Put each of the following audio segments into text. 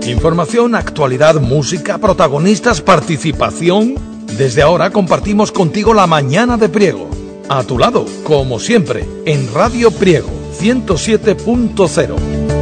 Información, actualidad, música, protagonistas, participación. Desde ahora compartimos contigo la mañana de Priego. A tu lado, como siempre, en Radio Priego 107.0.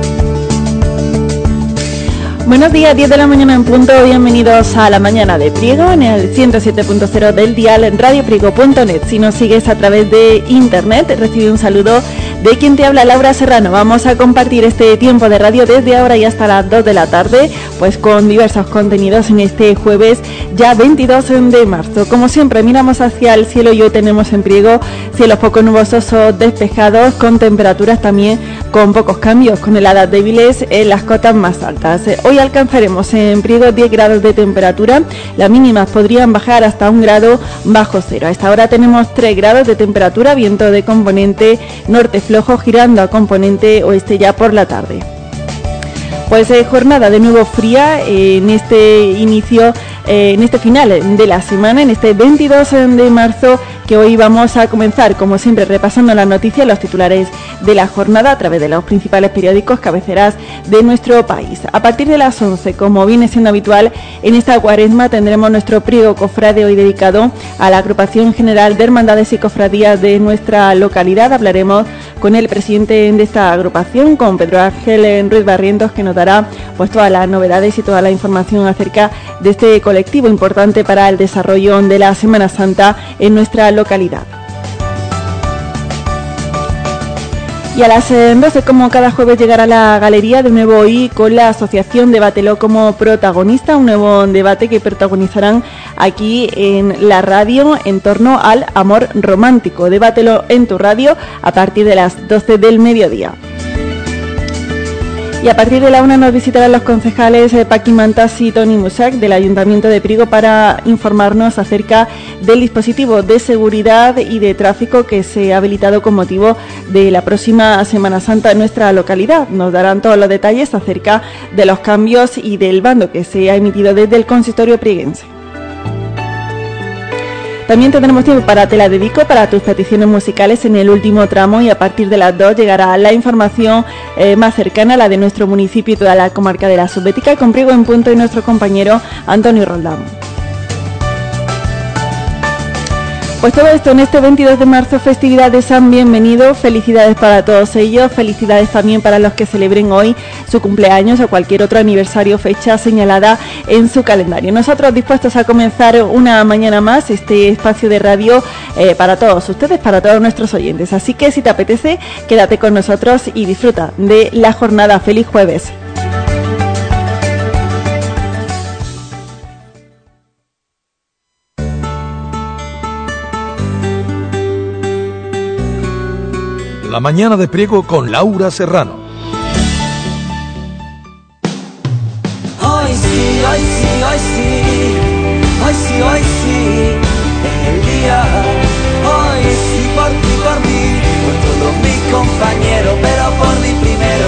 Buenos días, 10 de la mañana en punto. Bienvenidos a la mañana de Priego en el 107.0 del dial en radiopriego.net. Si nos sigues a través de internet, recibe un saludo de quien te habla, Laura Serrano. Vamos a compartir este tiempo de radio desde ahora y hasta las 2 de la tarde, pues con diversos contenidos en este jueves ya 22 de marzo. Como siempre, miramos hacia el cielo y hoy tenemos en Priego cielos poco nubosos o despejados, con temperaturas también con pocos cambios, con heladas débiles en las cotas más altas. Hoy alcanzaremos en Priego 10 grados de temperatura, las mínimas podrían bajar hasta 1 grado bajo cero. A esta hora tenemos 3 grados de temperatura, viento de componente norte flojo girando a componente oeste ya por la tarde. Pues jornada de nuevo fría en este inicio, en este final de la semana, en este 22 de marzo, que hoy vamos a comenzar, como siempre, repasando las noticias, los titulares de la jornada a través de los principales periódicos cabeceras de nuestro país. A partir de las 11, como viene siendo habitual, en esta cuaresma tendremos nuestro Priego Cofrade hoy dedicado a la Agrupación General de Hermandades y Cofradías de nuestra localidad. Hablaremos con el presidente de esta agrupación, con Pedro Ángel Ruiz Barrientos, que nos dará pues todas las novedades y toda la información acerca de este colectivo importante para el desarrollo de la Semana Santa en nuestra localidad. Y a las 12, como cada jueves, llegará la galería de nuevo hoy con la asociación Debátelo como protagonista, un nuevo debate que protagonizarán aquí en la radio en torno al amor romántico. Debátelo en tu radio a partir de las 12 del mediodía. Y a partir de la 1 nos visitarán los concejales Paqui Mantas y Toni Musac del Ayuntamiento de Priego para informarnos acerca del dispositivo de seguridad y de tráfico que se ha habilitado con motivo de la próxima Semana Santa en nuestra localidad. Nos darán todos los detalles acerca de los cambios y del bando que se ha emitido desde el consistorio prieguense. También tendremos tiempo para Te la dedico, para tus peticiones musicales en el último tramo, y a partir de las 2 llegará la información más cercana, la de nuestro municipio y toda la comarca de la Subbética, con Priego en punto y nuestro compañero Antonio Roldán. Pues todo esto en este 22 de marzo, festividad de San Bienvenido. Felicidades para todos ellos, felicidades también para los que celebren hoy su cumpleaños o cualquier otro aniversario, fecha señalada en su calendario. Nosotros dispuestos a comenzar una mañana más este espacio de radio para todos ustedes, para todos nuestros oyentes. Así que si te apetece, quédate con nosotros y disfruta de la jornada. ¡Feliz jueves! La mañana de Priego con Laura Serrano. Hoy sí, hoy sí, hoy sí, hoy sí, hoy sí, es el día. Hoy sí, por ti, por mí, por todos mis compañeros, pero por mí primero.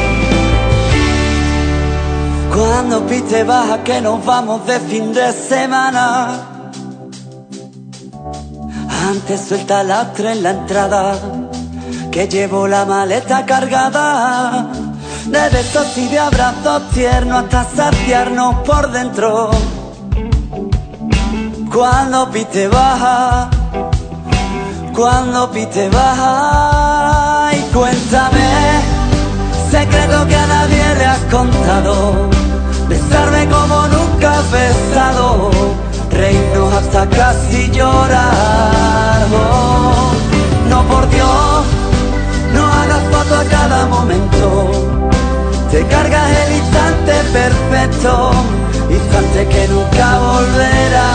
Cuando pite baja que nos vamos de fin de semana, antes suelta la tres en la entrada, que llevo la maleta cargada de besos y de abrazos tiernos hasta saciarnos por dentro. Cuando pite baja, cuando pite baja, y cuéntame secreto que a nadie le has contado, besarme como nunca has besado, reírnos hasta casi llorar. Oh, no, por Dios, no hagas foto a cada momento, te cargas el instante perfecto, instante que nunca volverá.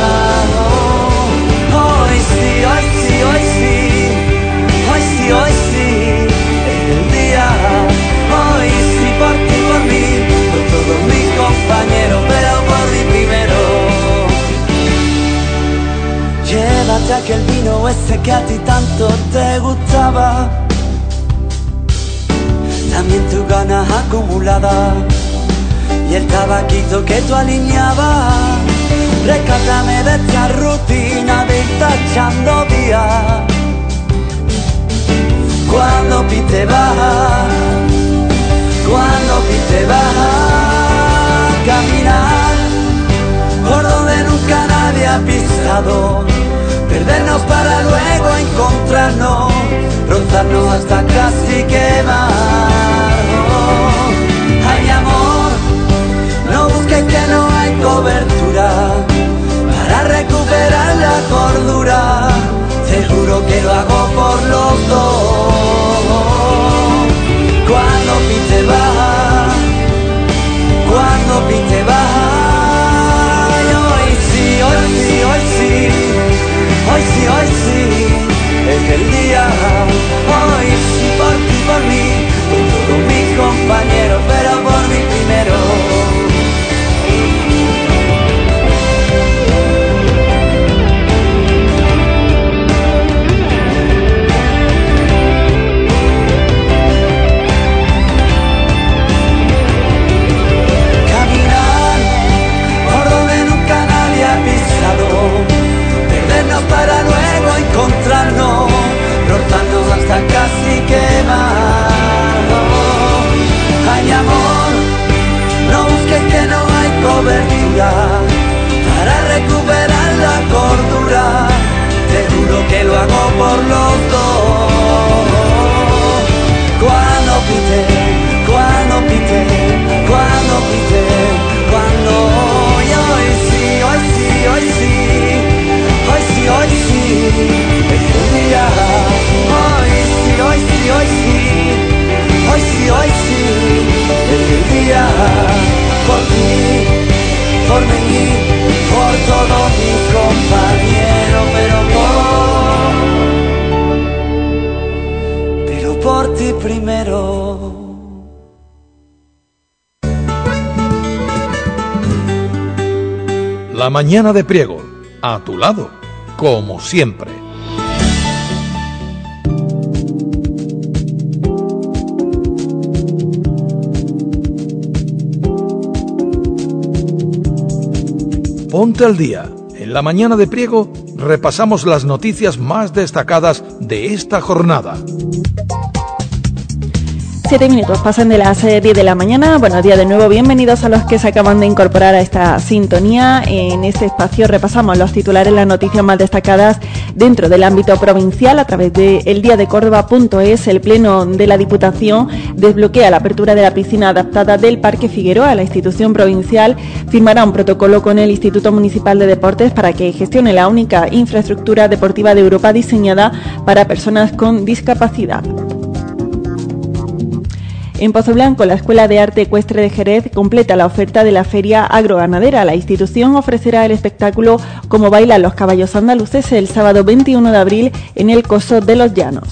Hoy sí, hoy sí, hoy sí, hoy sí, hoy sí, es el día. Hoy sí, por ti, por mí, por todos mis compañeros, pero por mí primero. Llévate aquel vino ese que a ti tanto te gustaba, también tus ganas acumuladas y el tabaquito que tú alineabas. Rescátame de esta rutina de ir tachando días. Cuando pite baja, cuando pite baja, ha pisado, perdernos para luego encontrarnos, rozarnos hasta casi quemar. Ay amor, no busques que no hay cobertura para recuperar la cordura, te juro que lo hago por los dos. Cuando pinte baja, cuando pinte baja, y hoy sí, hoy sí, hoy sí, hoy sí, hoy sí, es el día. Hoy sí, por ti, por mí, por todos mis compañeros, pero por mí primero. Para luego encontrarnos, rozarnos hasta casi quemarnos. Ay amor, no busques que no hay cobertura para recuperar la cordura, te juro que lo hago por los dos. Cuando pite, cuando pite, cuando pite, cuando y hoy sí, hoy sí, hoy sí. Hoy sí, hoy sí, es el día. Hoy sí, hoy sí, hoy sí. Hoy sí, hoy sí, es el día. Por ti, por mí, por todos mis compañeros, pero por ti primero. La mañana de Priego, a tu lado, como siempre. Ponte al día. En la mañana de Priego repasamos las noticias más destacadas de esta jornada. 7 minutos pasan de las 10 de la mañana. Buenos días de nuevo, bienvenidos a los que se acaban de incorporar a esta sintonía. En este espacio repasamos los titulares, las noticias más destacadas dentro del ámbito provincial a través de eldiadecordoba.es. El Pleno de la Diputación desbloquea la apertura de la piscina adaptada del Parque Figueroa. La institución provincial firmará un protocolo con el Instituto Municipal de Deportes para que gestione la única infraestructura deportiva de Europa diseñada para personas con discapacidad. En Pozoblanco, la Escuela de Arte Ecuestre de Jerez completa la oferta de la Feria Agroganadera. La institución ofrecerá el espectáculo Como bailan los caballos andaluces el sábado 21 de abril en el Coso de los Llanos.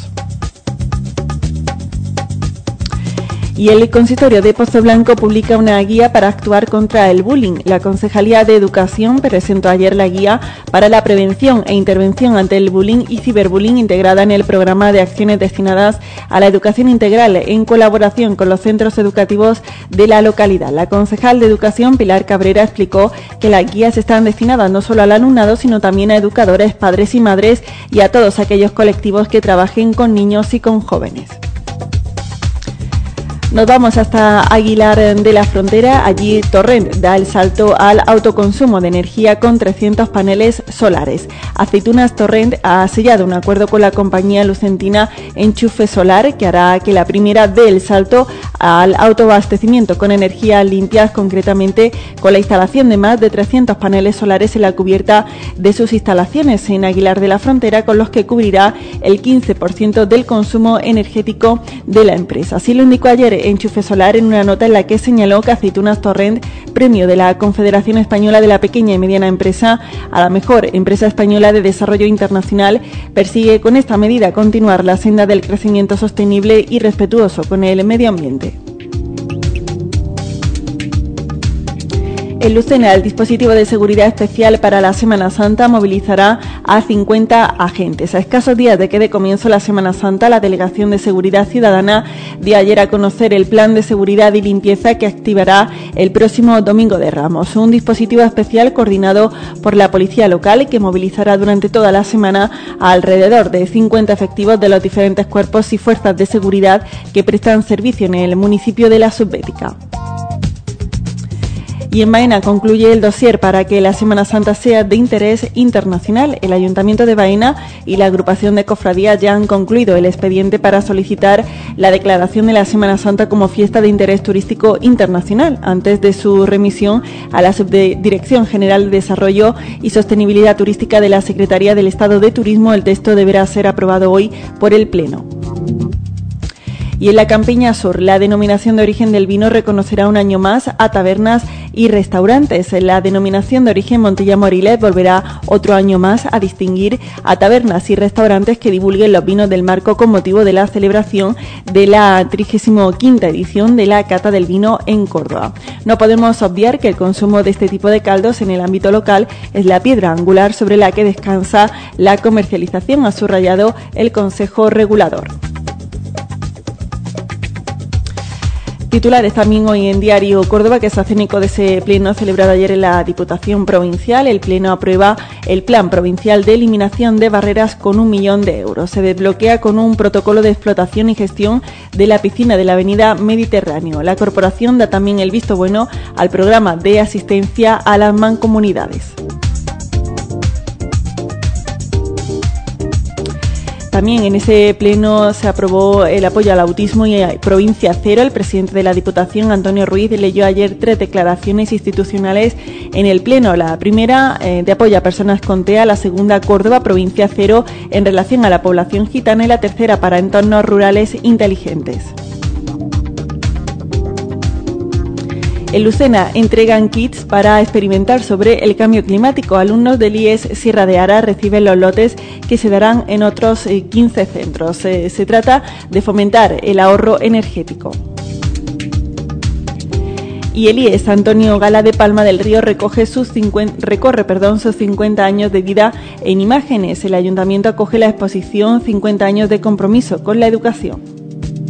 Y el Consistorio de Pozoblanco publica una guía para actuar contra el bullying. La Concejalía de Educación presentó ayer la guía para la prevención e intervención ante el bullying y ciberbullying integrada en el programa de acciones destinadas a la educación integral en colaboración con los centros educativos de la localidad. La concejal de Educación, Pilar Cabrera, explicó que las guías están destinadas no solo al alumnado, sino también a educadores, padres y madres y a todos aquellos colectivos que trabajen con niños y con jóvenes. Nos vamos hasta Aguilar de la Frontera. Allí Torrent da el salto al autoconsumo de energía con 300 paneles solares. Aceitunas Torrent ha sellado un acuerdo con la compañía lucentina Enchufe Solar que hará que la primera dé el salto al autoabastecimiento con energías limpias, concretamente con la instalación de más de 300 paneles solares en la cubierta de sus instalaciones en Aguilar de la Frontera, con los que cubrirá el 15% del consumo energético de la empresa. Así lo indicó ayer Enchufe Solar en una nota en la que señaló que Aceitunas Torrent, premio de la Confederación Española de la Pequeña y Mediana Empresa a la mejor empresa española de desarrollo internacional, persigue con esta medida continuar la senda del crecimiento sostenible y respetuoso con el medio ambiente. En Lucena, el dispositivo de seguridad especial para la Semana Santa movilizará a 50 agentes. A escasos días de que dé comienzo la Semana Santa, la Delegación de Seguridad Ciudadana dio ayer a conocer el plan de seguridad y limpieza que activará el próximo Domingo de Ramos. Un dispositivo especial coordinado por la Policía Local que movilizará durante toda la semana a alrededor de 50 efectivos de los diferentes cuerpos y fuerzas de seguridad que prestan servicio en el municipio de La Subbética. Y en Baena concluye el dossier para que la Semana Santa sea de interés internacional. El Ayuntamiento de Baena y la agrupación de cofradías ya han concluido el expediente para solicitar la declaración de la Semana Santa como fiesta de interés turístico internacional. Antes de su remisión a la Subdirección General de Desarrollo y Sostenibilidad Turística de la Secretaría del Estado de Turismo, el texto deberá ser aprobado hoy por el Pleno. Y en la Campiña Sur, la denominación de origen del vino reconocerá un año más a tabernas y restaurantes. La denominación de origen Montilla Moriles volverá otro año más a distinguir a tabernas y restaurantes que divulguen los vinos del marco con motivo de la celebración de la 35ª edición de la Cata del Vino en Córdoba. No podemos obviar que el consumo de este tipo de caldos en el ámbito local es la piedra angular sobre la que descansa la comercialización, ha subrayado el Consejo Regulador. Titulares también hoy en Diario Córdoba, que se hacen eco de ese pleno celebrado ayer en la Diputación Provincial. El pleno aprueba el Plan Provincial de Eliminación de Barreras con 1 millón de euros. Se desbloquea con un protocolo de explotación y gestión de la piscina de la Avenida Mediterráneo. La corporación da también el visto bueno al programa de asistencia a las mancomunidades. También en ese pleno se aprobó el apoyo al autismo y a Provincia Cero. El presidente de la Diputación, Antonio Ruiz, leyó ayer 3 declaraciones institucionales en el pleno. La primera de apoyo a personas con TEA, la segunda Córdoba, Provincia Cero, en relación a la población gitana, y la tercera para entornos rurales inteligentes. En Lucena entregan kits para experimentar sobre el cambio climático. Alumnos del IES Sierra de Ara reciben los lotes que se darán en otros 15 centros. Se trata de fomentar el ahorro energético. Y el IES Antonio Gala de Palma del Río recorre sus 50 años de vida en imágenes. El ayuntamiento acoge la exposición 50 años de compromiso con la educación.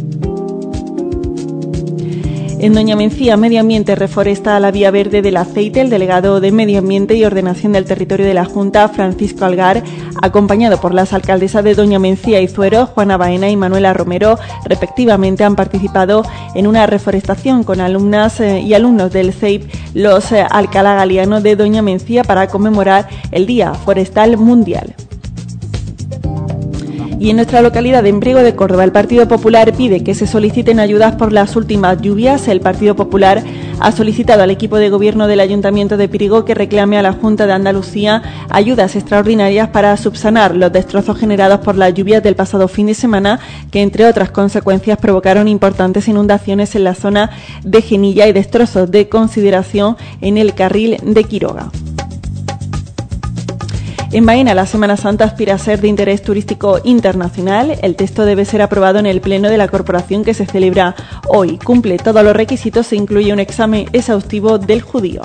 En Doña Mencía, Medio Ambiente reforesta la vía verde del aceite. El delegado de Medio Ambiente y Ordenación del Territorio de la Junta, Francisco Algar, acompañado por las alcaldesas de Doña Mencía y Zuero, Juana Baena y Manuela Romero, respectivamente, han participado en una reforestación con alumnas y alumnos del CEIP Los Alcalá Galiano de Doña Mencía para conmemorar el Día Forestal Mundial. Y en nuestra localidad de Priego de Córdoba, el Partido Popular pide que se soliciten ayudas por las últimas lluvias. El Partido Popular ha solicitado al equipo de gobierno del Ayuntamiento de Priego que reclame a la Junta de Andalucía ayudas extraordinarias para subsanar los destrozos generados por las lluvias del pasado fin de semana, que entre otras consecuencias provocaron importantes inundaciones en la zona de Genilla y destrozos de consideración en el carril de Quiroga. En Baena, la Semana Santa aspira a ser de interés turístico internacional. El texto debe ser aprobado en el Pleno de la Corporación, que se celebra hoy. Cumple todos los requisitos, se incluye un examen exhaustivo del judío.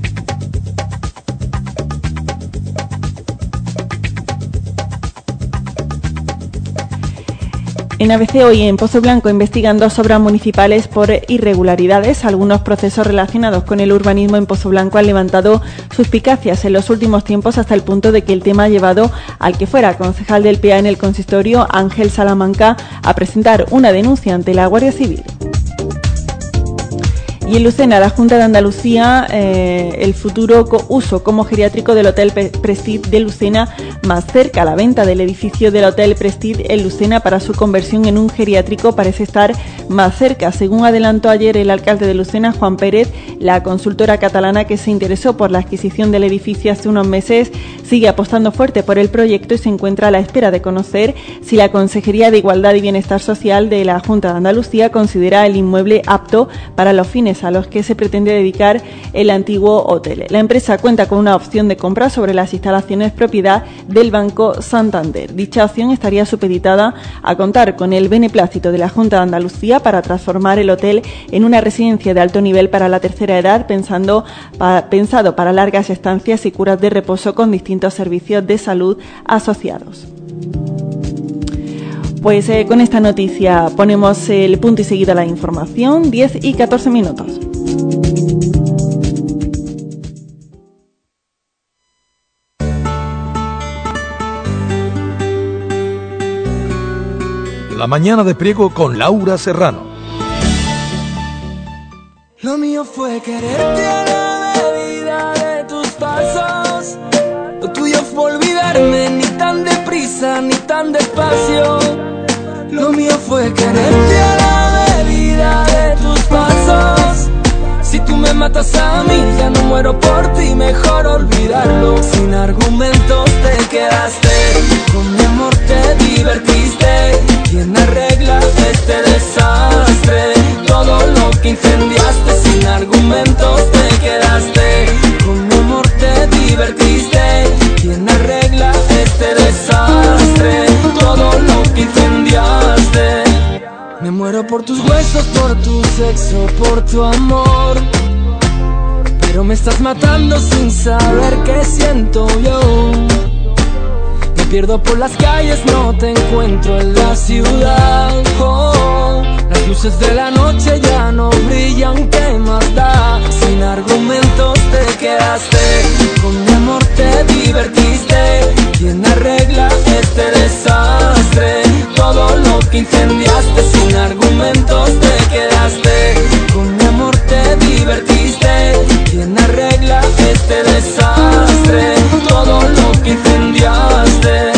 En ABC hoy, en Pozo Blanco, investigan 2 obras municipales por irregularidades. Algunos procesos relacionados con el urbanismo en Pozo Blanco han levantado suspicacias en los últimos tiempos, hasta el punto de que el tema ha llevado al que fuera concejal del PA en el consistorio, Ángel Salamanca, a presentar una denuncia ante la Guardia Civil. Y en Lucena, la Junta de Andalucía, el futuro uso como geriátrico del Hotel Prestige de Lucena más cerca. La venta del edificio del Hotel Prestige en Lucena para su conversión en un geriátrico parece estar más cerca. Según adelantó ayer el alcalde de Lucena, Juan Pérez, la consultora catalana que se interesó por la adquisición del edificio hace unos meses sigue apostando fuerte por el proyecto y se encuentra a la espera de conocer si la Consejería de Igualdad y Bienestar Social de la Junta de Andalucía considera el inmueble apto para los fines a los que se pretende dedicar el antiguo hotel. La empresa cuenta con una opción de compra sobre las instalaciones propiedad del Banco Santander. Dicha opción estaría supeditada a contar con el beneplácito de la Junta de Andalucía para transformar el hotel en una residencia de alto nivel para la tercera edad, pensado para largas estancias y curas de reposo con distintos servicios de salud asociados. Pues con esta noticia ponemos el punto y seguido a la información, 10 y 14 minutos. La mañana de Priego con Laura Serrano. Lo mío fue quererte a la vida de tus pasos. Lo tuyo fue olvidarme, ni tan deprisa ni tan despacio. Lo mío fue quererte a la medida de tus pasos. Si tú me matas a mí, ya no muero por ti, mejor olvidarlo. Sin argumentos te quedaste, con mi amor te divertiste. ¿Quién arregla este desastre? Todo lo que incendiaste, sin argumentos te quedaste. Con mi amor te divertiste. ¿Quién arregla este desastre? Todo lo que incendiaste. Me muero por tus huesos, por tu sexo, por tu amor. Pero me estás matando sin saber qué siento yo. Me pierdo por las calles, no te encuentro en la ciudad. Oh, las luces de la noche ya no brillan, ¿qué más da? Sin argumentos te quedaste, con mi amor te divertiste. ¿Quién arregla este desastre? Todo lo que incendiaste, sin argumentos te quedaste. Con mi amor te divertiste. ¿Quién arregla este desastre? Todo lo que incendiaste.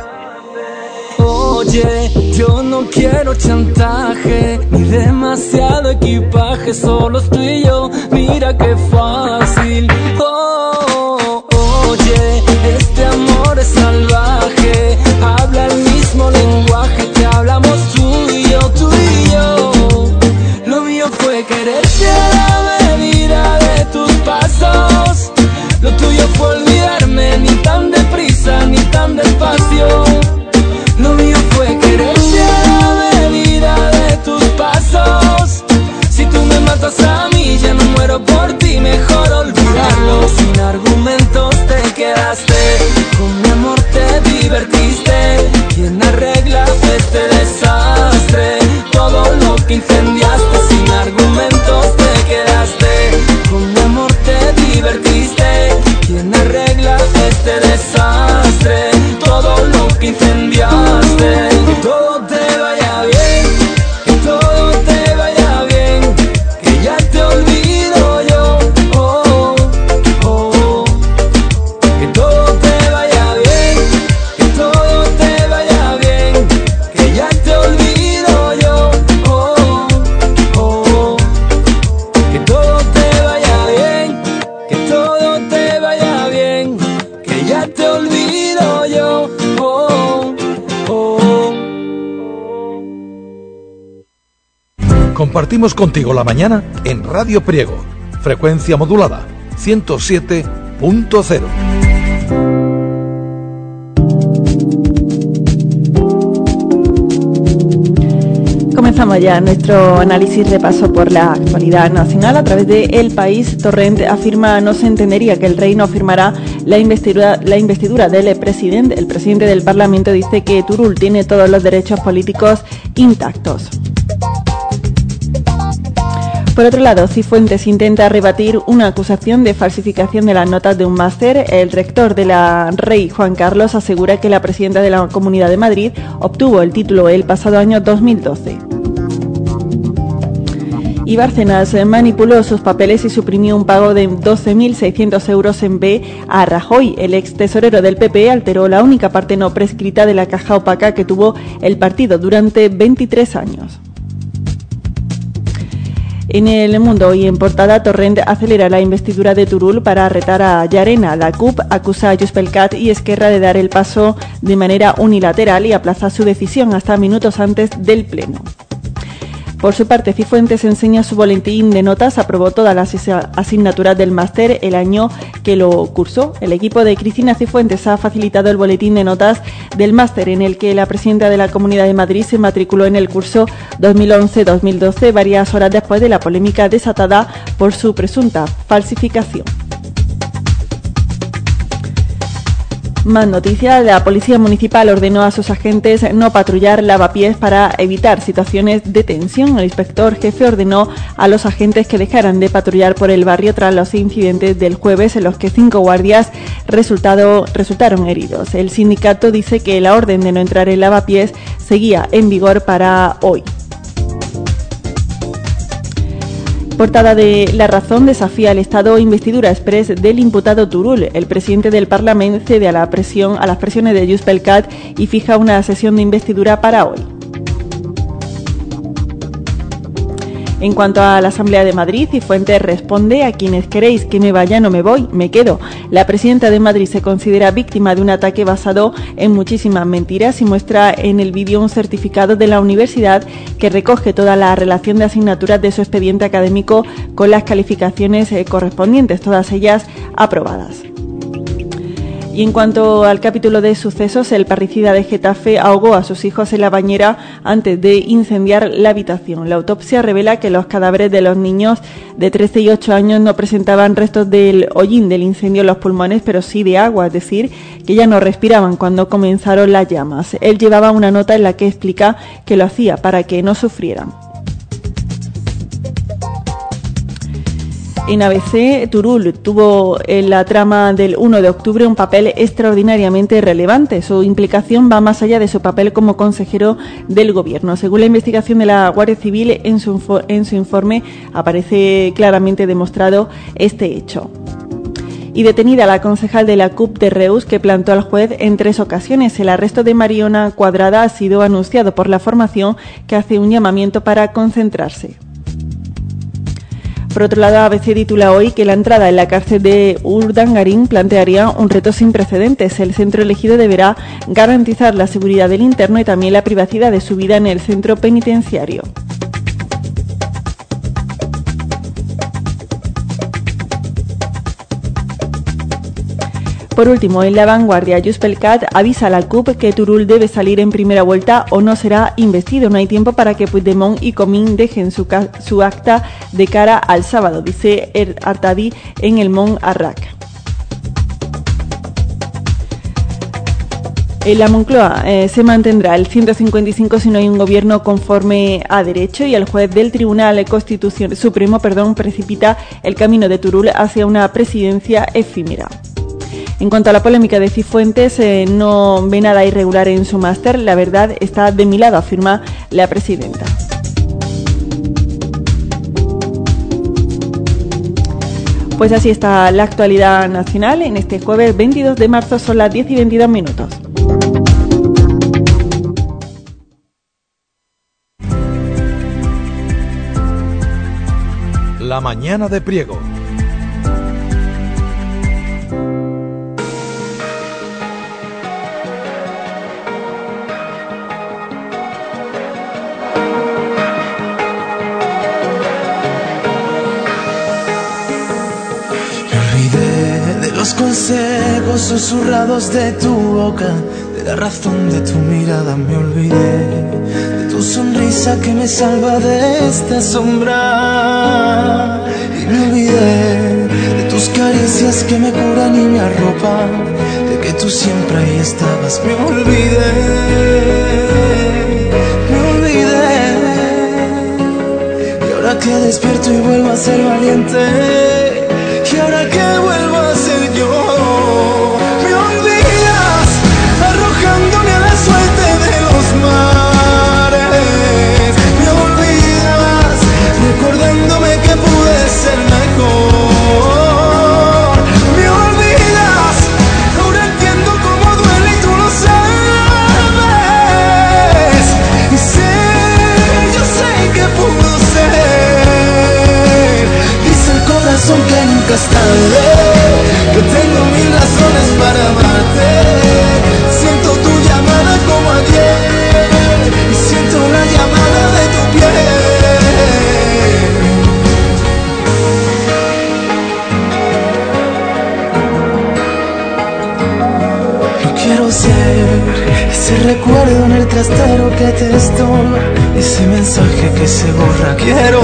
Oye, yo no quiero chantaje ni demasiado equipaje, solo tú y yo, mira qué fácil. Oh, oye, este amor es salvaje, habla el mismo lenguaje que hablamos tú y yo, tú y yo. Lo mío fue quererte a la medida de tus pasos. Lo tuyo fue olvidarme, ni tan deprisa ni tan despacio. Lo mío fue quererte a la medida de tus pasos. Si tú me matas a mí, ya no muero por ti, mejor olvidarlo. Sin argumentos te quedaste, con mi amor te divertiste. ¿Quién arregla este desastre? Todo lo que incendiaste, sin argumentos te quedaste. Con mi amor te divertiste. ¿Quién arregla este desastre? Todo lo que incendiaste. Que todo te vaya bien, que todo te vaya bien, que ya te olvido yo. Oh, oh, oh. Que todo te vaya bien, que todo te vaya bien, que ya te olvido yo. Oh, oh, oh. Que todo te vaya bien, que todo te vaya bien, que ya te olvido yo. Oh, oh. Compartimos contigo la mañana en Radio Priego, frecuencia modulada 107.0. Comenzamos ya nuestro análisis repaso por la actualidad nacional a través de El País. Torrent afirma no se entendería que el rey no firmará la investidura del presidente. El presidente del Parlamento dice que Turull tiene todos los derechos políticos intactos. Por otro lado, Cifuentes intenta rebatir una acusación de falsificación de las notas de un máster. El rector de la Rey, Juan Carlos, asegura que la presidenta de la Comunidad de Madrid obtuvo el título el pasado año 2012. Y Bárcenas manipuló sus papeles y suprimió un pago de 12.600 euros en B a Rajoy. El ex tesorero del PP alteró la única parte no prescrita de la caja opaca que tuvo el partido durante 23 años. En El Mundo y en portada, Torrent acelera la investidura de Turull para retar a Llarena. La CUP acusa a Junts pel Cat y Esquerra de dar el paso de manera unilateral y aplaza su decisión hasta minutos antes del pleno. Por su parte, Cifuentes enseña su boletín de notas, aprobó todas las asignaturas del máster el año que lo cursó. El equipo de Cristina Cifuentes ha facilitado el boletín de notas del máster en el que la presidenta de la Comunidad de Madrid se matriculó en el curso 2011-2012, varias horas después de la polémica desatada por su presunta falsificación. Más noticias. La Policía Municipal ordenó a sus agentes no patrullar lavapiés para evitar situaciones de tensión. El inspector jefe ordenó a los agentes que dejaran de patrullar por el barrio tras los incidentes del jueves en los que 5 guardias resultaron heridos. El sindicato dice que la orden de no entrar en lavapiés seguía en vigor para hoy. Portada de La Razón desafía el estado investidura express del imputado Turull. El presidente del Parlamento cede a las presiones de Junts pel Cat y fija una sesión de investidura para hoy. En cuanto a la Asamblea de Madrid, Cifuentes responde: a quienes queréis que me vaya no me voy, me quedo. La presidenta de Madrid se considera víctima de un ataque basado en muchísimas mentiras y muestra en el vídeo un certificado de la universidad que recoge toda la relación de asignaturas de su expediente académico con las calificaciones correspondientes, todas ellas aprobadas. Y en cuanto al capítulo de sucesos, el parricida de Getafe ahogó a sus hijos en la bañera antes de incendiar la habitación. La autopsia revela que los cadáveres de los niños de 13 y 8 años no presentaban restos del hollín del incendio en los pulmones, pero sí de agua, es decir, que ya no respiraban cuando comenzaron las llamas. Él llevaba una nota en la que explica que lo hacía para que no sufrieran. En ABC, Turull tuvo en la trama del 1 de octubre un papel extraordinariamente relevante. Su implicación va más allá de su papel como consejero del gobierno. Según la investigación de la Guardia Civil, en su informe aparece claramente demostrado este hecho. Y detenida la concejal de la CUP de Reus, que plantó al juez en 3 ocasiones. El arresto de Mariona Cuadrada ha sido anunciado por la formación, que hace un llamamiento para concentrarse. Por otro lado, ABC titula hoy que la entrada en la cárcel de Urdangarín plantearía un reto sin precedentes. El centro elegido deberá garantizar la seguridad del interno y también la privacidad de su vida en el centro penitenciario. Por último, en La Vanguardia, Junts pel Cat avisa a la CUP que Turull debe salir en primera vuelta o no será investido. No hay tiempo para que Puigdemont y Comín dejen su acta de cara al sábado, dice Artadi en el Mont Arrac. En la Moncloa se mantendrá el 155 si no hay un gobierno conforme a derecho, y el juez del Tribunal Supremo precipita el camino de Turull hacia una presidencia efímera. En cuanto a la polémica de Cifuentes, no ve nada irregular en su máster. La verdad está de mi lado, afirma la presidenta. Pues así está la actualidad nacional. En este jueves 22 de marzo son las 10 y 22 minutos. La mañana de Priego. Los consejos susurrados de tu boca, de la razón de tu mirada me olvidé, de tu sonrisa que me salva de esta sombra. Y me olvidé de tus caricias que me curan y me arropan, de que tú siempre ahí estabas. Me olvidé. Y ahora que despierto y vuelvo a ser valiente, y ahora que vuelvo a ser yo, me olvidas arrojándome a la suerte de los mares. Me olvidas recordándome que pude ser mejor. Me olvidas, ahora entiendo cómo duele y tú lo sabes. Y sé, yo sé que pudo ser. Dice el corazón que nunca es tarde, que tengo 1000 razones para amarte. Siento tu llamada como ayer y siento la llamada de tu piel. No quiero ser ese recuerdo en el trastero que te estorba, ese mensaje que se borra. Quiero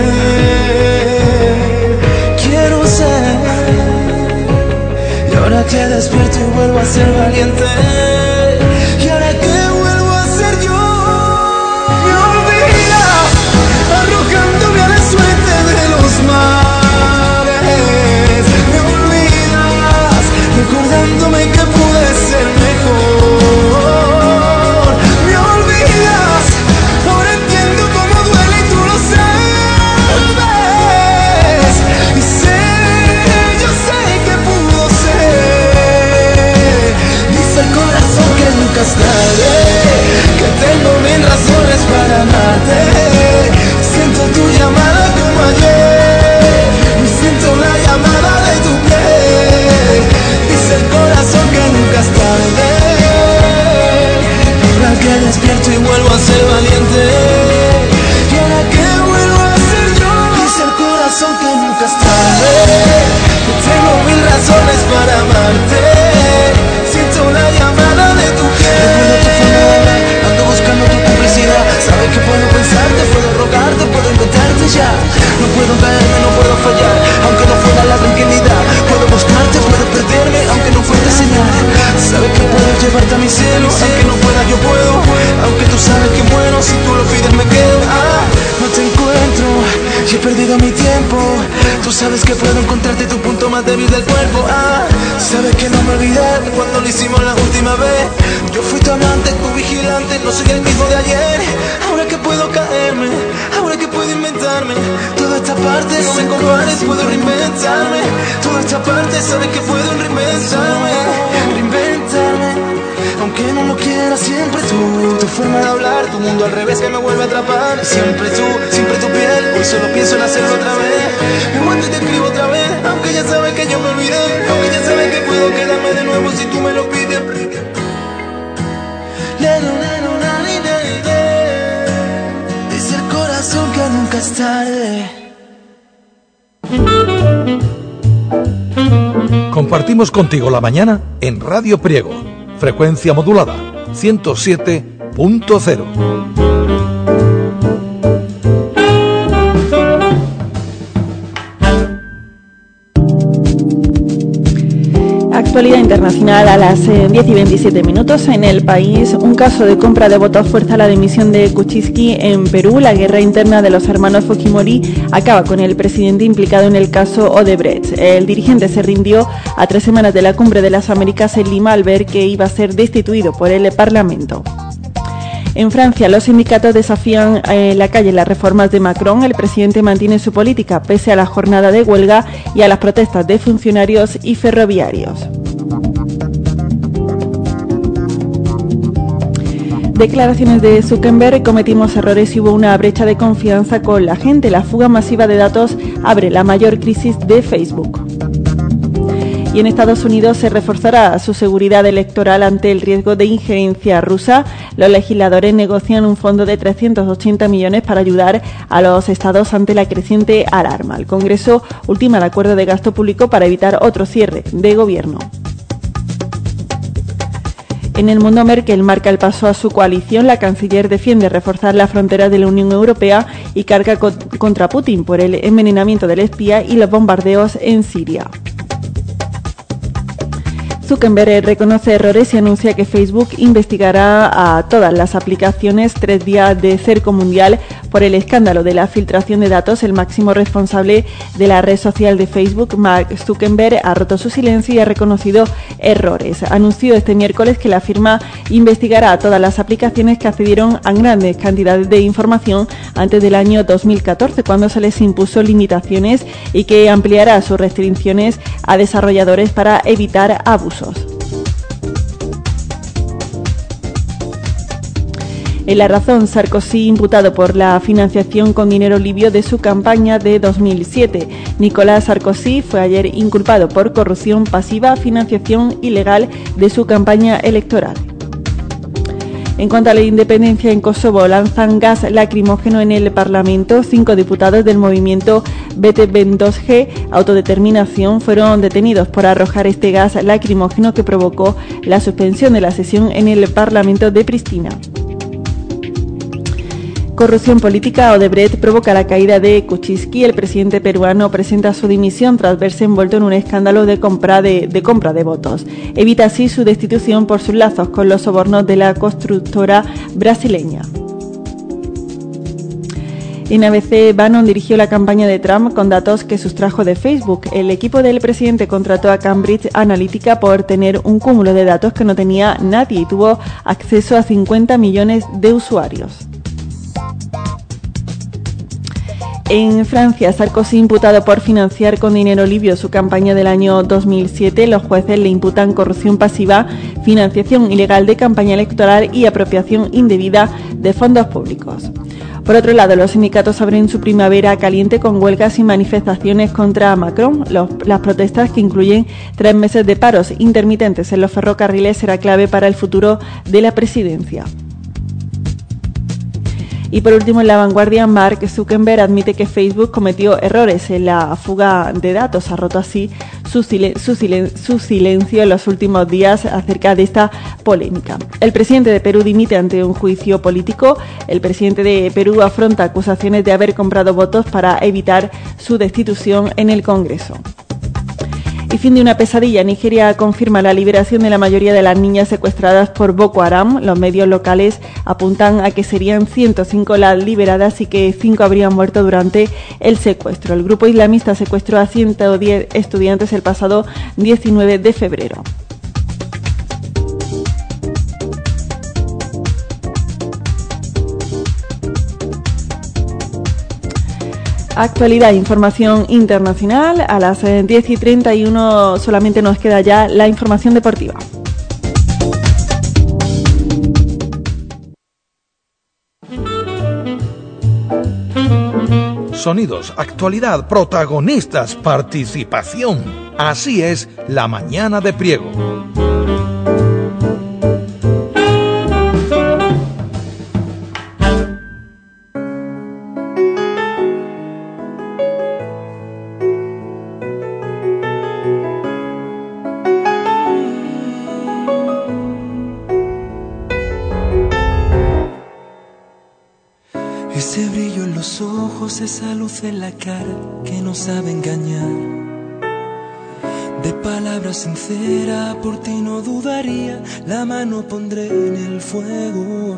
ser. Y ahora que despierto y vuelvo a ser valiente, y ahora que vuelvo a ser yo, me olvidas arrojándome a la suerte de los mares. Me olvidas recordándome que pude ser mejor. Me olvidas, ahora entiendo cómo duele y tú lo sabes. nunca es tarde. Tengo mil razones para amarte. Siento la llamada de tu piel. Recuerdo tu forma de hablar, ando buscando tu complicidad. Sabes que puedo pensarte, puedo rogarte, puedo inventarte ya. No puedo caerme, no puedo fallar, aunque no fuera la tranquilidad. Puedo buscarte, puedo perderme, aunque no fuera señal. Sabes que puedo llevarte a mi cielo, aunque no pueda yo puedo. Aunque tú sabes que bueno, si tú lo pides me quedo. No te encuentro y he perdido mi tiempo. Tú sabes que puedo encontrarte tu punto más débil del cuerpo. Sabes que no me olvidé cuando lo hicimos la última vez. Yo fui tu amante, tu vigilante, no soy el mismo de ayer. Ahora que puedo caerme, ahora que puedo inventarme. Toda esta parte no me compares, puedo reinventarme. Toda esta parte sabes que puedo reinventarme. Aunque no lo quiera, siempre tú. Tu forma de hablar, tu mundo al revés que me vuelve a atrapar. Siempre tu piel, hoy solo pienso en hacerlo otra vez. Me vuelvo y te escribo otra vez, aunque ya sabes que yo me olvidé. Aunque ya sabes que puedo quedarme de nuevo si tú me lo pides. Dice el corazón que nunca es tarde. Compartimos contigo la mañana en Radio Priego. Frecuencia modulada 107.0. Actualidad internacional a las 10:27 en el país. Un caso de compra de votos fuerza la dimisión de Kuczynski en Perú. La guerra interna de los hermanos Fujimori acaba con el presidente implicado en el caso Odebrecht. El dirigente se rindió a 3 semanas de la Cumbre de las Américas en Lima al ver que iba a ser destituido por el Parlamento. En Francia, los sindicatos desafían en la calle las reformas de Macron. El presidente mantiene su política pese a la jornada de huelga y a las protestas de funcionarios y ferroviarios. Declaraciones de Zuckerberg: cometimos errores y hubo una brecha de confianza con la gente. La fuga masiva de datos abre la mayor crisis de Facebook. Y en Estados Unidos se reforzará su seguridad electoral ante el riesgo de injerencia rusa. Los legisladores negocian un fondo de 380 millones para ayudar a los estados ante la creciente alarma. El Congreso ultima el acuerdo de gasto público para evitar otro cierre de gobierno. En el mundo, Merkel marca el paso a su coalición. La canciller defiende reforzar las fronteras de la Unión Europea y carga contra Putin por el envenenamiento del espía y los bombardeos en Siria. Zuckerberg reconoce errores y anuncia que Facebook investigará a todas las aplicaciones 3 días de cerco mundial por el escándalo de la filtración de datos. El máximo responsable de la red social de Facebook, Mark Zuckerberg, ha roto su silencio y ha reconocido errores. Anunció este miércoles que la firma investigará a todas las aplicaciones que accedieron a grandes cantidades de información antes del año 2014, cuando se les impuso limitaciones, y que ampliará sus restricciones a desarrolladores para evitar abusos. En La Razón, Sarkozy imputado por la financiación con dinero libio de su campaña de 2007. Nicolás Sarkozy fue ayer inculpado por corrupción pasiva, financiación ilegal de su campaña electoral. En cuanto a la independencia, en Kosovo lanzan gas lacrimógeno en el Parlamento. 5 diputados del movimiento BT22G Autodeterminación fueron detenidos por arrojar este gas lacrimógeno que provocó la suspensión de la sesión en el Parlamento de Pristina. Corrupción política. Odebrecht provoca la caída de Kuczynski. El presidente peruano presenta su dimisión tras verse envuelto en un escándalo de compra de votos. Evita así su destitución por sus lazos con los sobornos de la constructora brasileña. En ABC, Bannon dirigió la campaña de Trump con datos que sustrajo de Facebook. El equipo del presidente contrató a Cambridge Analytica por tener un cúmulo de datos que no tenía nadie y tuvo acceso a 50 millones de usuarios. En Francia, Sarkozy imputado por financiar con dinero libio su campaña del año 2007. Los jueces le imputan corrupción pasiva, financiación ilegal de campaña electoral y apropiación indebida de fondos públicos. Por otro lado, los sindicatos abren su primavera caliente con huelgas y manifestaciones contra Macron. Las protestas, que incluyen 3 meses de paros intermitentes en los ferrocarriles, será clave para el futuro de la presidencia. Y por último, en La Vanguardia, Mark Zuckerberg admite que Facebook cometió errores en la fuga de datos. Ha roto así su silencio en los últimos días acerca de esta polémica. El presidente de Perú dimite ante un juicio político. El presidente de Perú afronta acusaciones de haber comprado votos para evitar su destitución en el Congreso. Y fin de una pesadilla, Nigeria confirma la liberación de la mayoría de las niñas secuestradas por Boko Haram. Los medios locales apuntan a que serían 105 las liberadas y que 5 habrían muerto durante el secuestro. El grupo islamista secuestró a 110 estudiantes el pasado 19 de febrero. Actualidad, información internacional. A las 10:31 solamente nos queda ya la información deportiva. Sonidos, actualidad, protagonistas, participación. Así es la mañana de Priego. Ese brillo en los ojos, esa luz en la cara que no sabe engañar. De palabras sinceras, por ti no dudaría, la mano pondré en el fuego.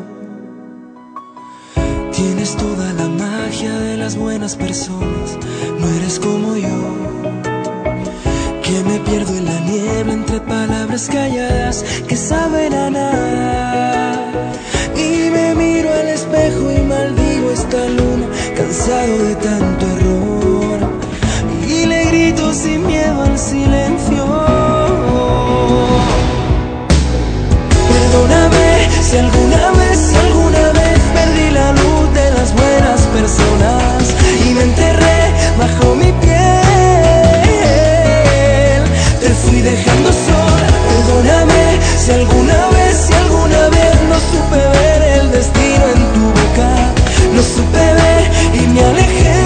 Tienes toda la magia de las buenas personas, no eres como yo, que me pierdo en la niebla entre palabras calladas que saben a nada. Y me miro al espejo y maldigo esta luna, cansado de tanto error, y le grito sin miedo al silencio. Perdóname si alguna vez perdí la luz de las buenas personas y me enterré bajo mi piel. Te fui dejando sola. Perdóname si alguna vez no supe ver el destino en tu boca, no supe ver y me alejé.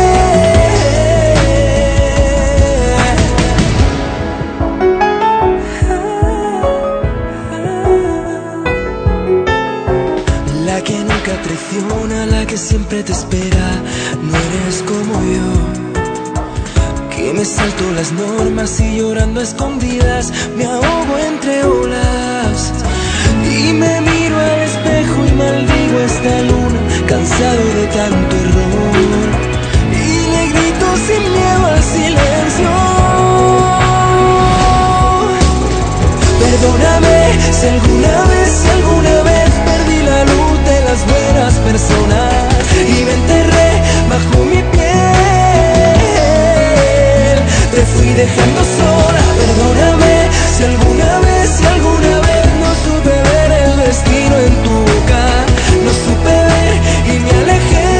La que nunca traiciona, la que siempre te espera, no eres como yo, que me salto las normas y llorando a escondidas me ahogo entre olas. Y me miro al espejo y maldigo esta luna, cansado de tanto error, y le grito sin miedo al silencio. Perdóname si alguna vez perdí la luz de las buenas personas y me enterré bajo mi piel. Te fui dejando sola. Perdóname si alguna vez no supe ver el destino en tu boca, no supe ver y me alejé.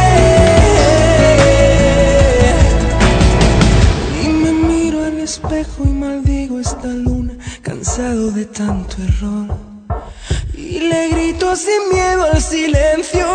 Y me miro al espejo y maldigo esta luna, cansado de tanto error, y le grito sin miedo al silencio.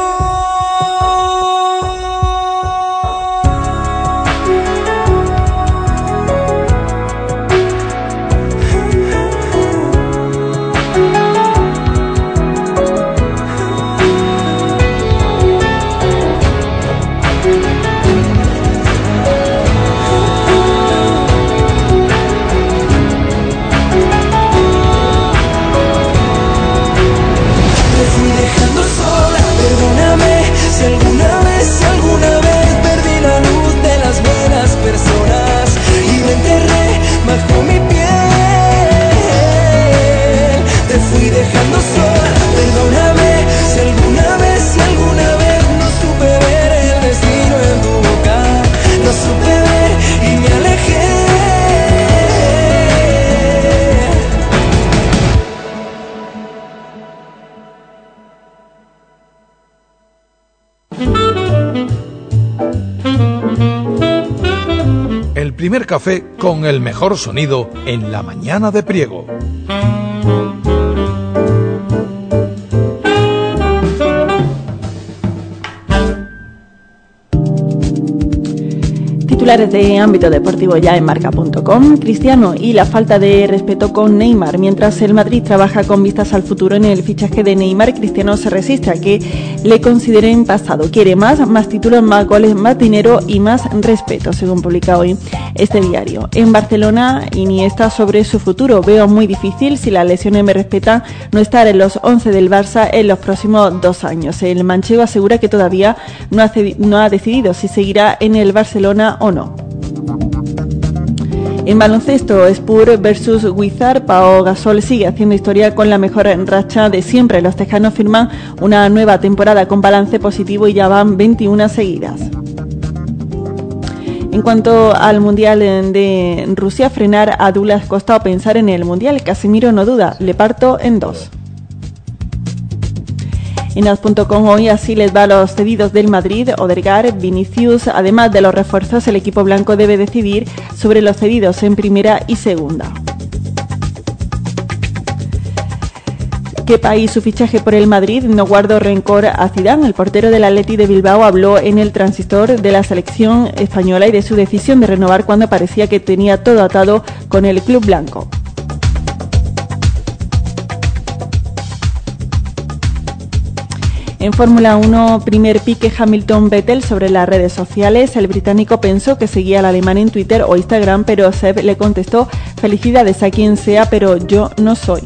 El primer café con el mejor sonido en la mañana de Priego. Titulares de ámbito deportivo ya en marca.com. Cristiano y la falta de respeto con Neymar. Mientras el Madrid trabaja con vistas al futuro en el fichaje de Neymar, Cristiano se resiste a que le consideren pasado. Quiere más títulos, más goles, más dinero y más respeto, según publica hoy este diario. En Barcelona, Iniesta sobre su futuro. Veo muy difícil, si las lesiones me respetan, no estar en los 11 del Barça en los próximos 2 años. El manchego asegura que todavía no ha decidido si seguirá en el Barcelona o no. En baloncesto, Spurs versus Wizards, Pau Gasol sigue haciendo historia con la mejor racha de siempre. Los tejanos firman una nueva temporada con balance positivo y ya van 21 seguidas. En cuanto al Mundial de Rusia, frenar a Douglas Costa o pensar en el Mundial. Casemiro no duda, le parto en 2. En as.com hoy así les va a los cedidos del Madrid, Odegaard, Vinicius. Además de los refuerzos, el equipo blanco debe decidir sobre los cedidos en primera y segunda. Kepa y su fichaje por el Madrid. No guardo rencor a Zidane. El portero del Athletic de Bilbao habló en el Transistor de la selección española y de su decisión de renovar cuando parecía que tenía todo atado con el club blanco. En Fórmula 1, primer pique Hamilton-Vettel sobre las redes sociales. El británico pensó que seguía al alemán en Twitter o Instagram, pero Seb le contestó: felicidades a quien sea, pero yo no soy.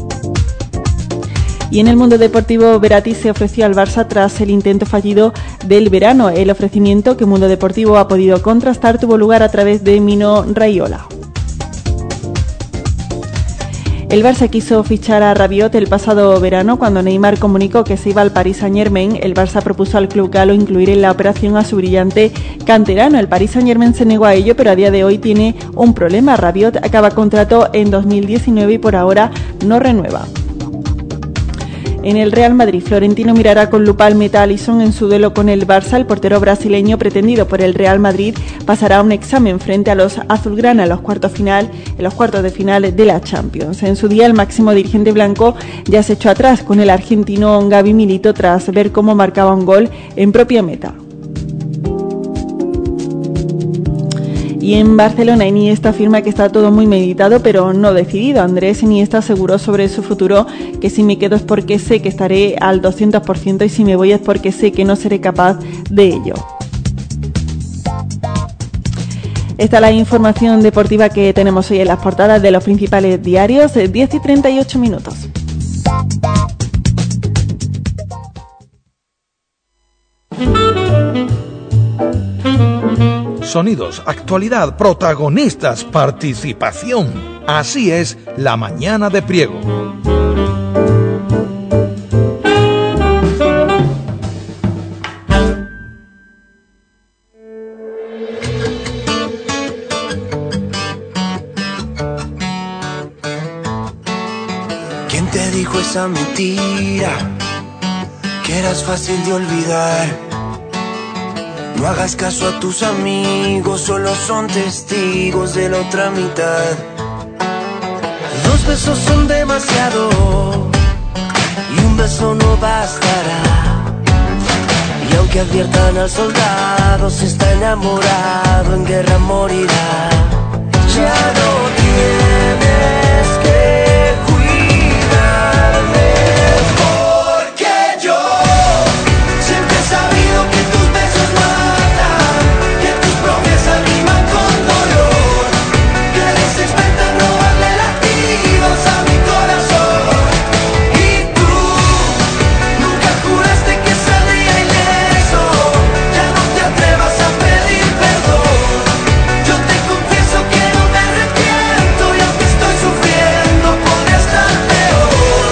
Y en el mundo deportivo, Verratti se ofreció al Barça tras el intento fallido del verano. El ofrecimiento, que Mundo Deportivo ha podido contrastar, tuvo lugar a través de Mino Raiola. El Barça quiso fichar a Rabiot el pasado verano. Cuando Neymar comunicó que se iba al Paris Saint-Germain, el Barça propuso al club galo incluir en la operación a su brillante canterano. El Paris Saint-Germain se negó a ello, pero a día de hoy tiene un problema. Rabiot acaba contrato en 2019 y por ahora no renueva. En el Real Madrid, Florentino mirará con lupa al meta Alisson en su duelo con el Barça. El portero brasileño pretendido por el Real Madrid pasará un examen frente a los azulgrana en los cuartos de final de la Champions. En su día, el máximo dirigente blanco ya se echó atrás con el argentino Gaby Milito tras ver cómo marcaba un gol en propia meta. Y en Barcelona, Iniesta afirma que está todo muy meditado pero no decidido. Andrés Iniesta aseguró sobre su futuro que si me quedo es porque sé que estaré al 200% y si me voy es porque sé que no seré capaz de ello. Esta es la información deportiva que tenemos hoy en las portadas de los principales diarios, 10:38. Sonidos, actualidad, protagonistas, participación. Así es la mañana de Priego. ¿Quién te dijo esa mentira? Que eras fácil de olvidar. No hagas caso a tus amigos, solo son testigos de la otra mitad. 2 besos son demasiado y un beso no bastará. Y aunque adviertan al soldado, si está enamorado en guerra morirá. Ya no tienes que cuidarme, porque yo siempre he sabido que tus besos matan, que tus promesas riman con dolor, que eres experta en robarle latidos a mi corazón. Y tú nunca juraste que saldría ileso, ya no te atrevas a pedir perdón. Yo te confieso que no me arrepiento y aunque estoy sufriendo podría estar peor.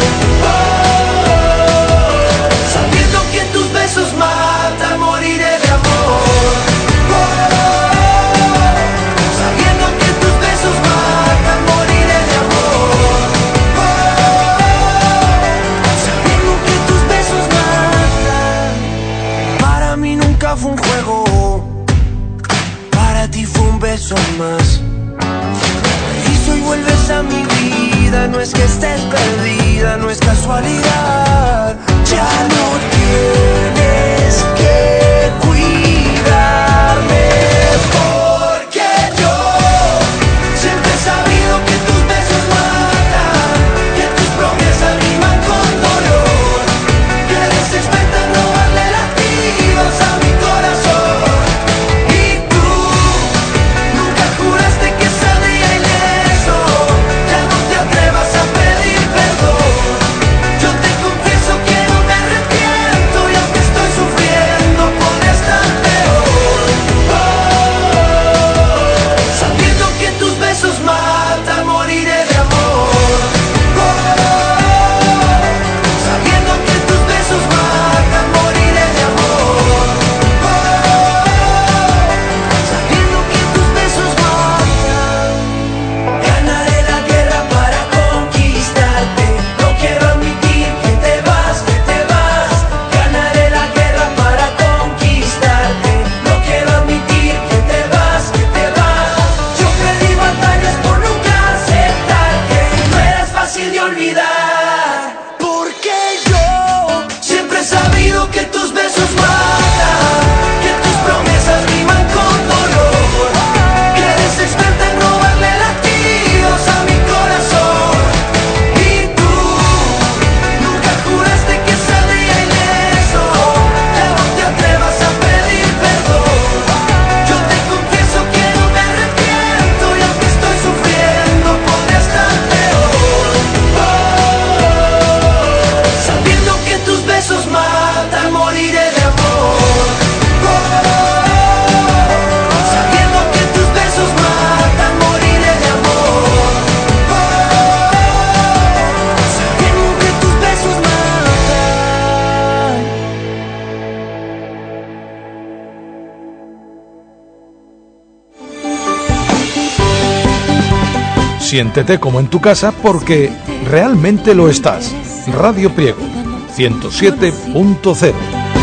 Sabiendo que tus besos matan, moriré de amor. Sabiendo que tus besos matan, moriré de amor. Sabiendo que tus besos matan. Para mí nunca fue un juego, para ti fue un beso más. Y si hoy vuelves a mi vida, no es que estés perdida, no es casualidad. Ya no tienes que cuidarme, Siéntete como en tu casa porque realmente lo estás. Radio Priego 107.0.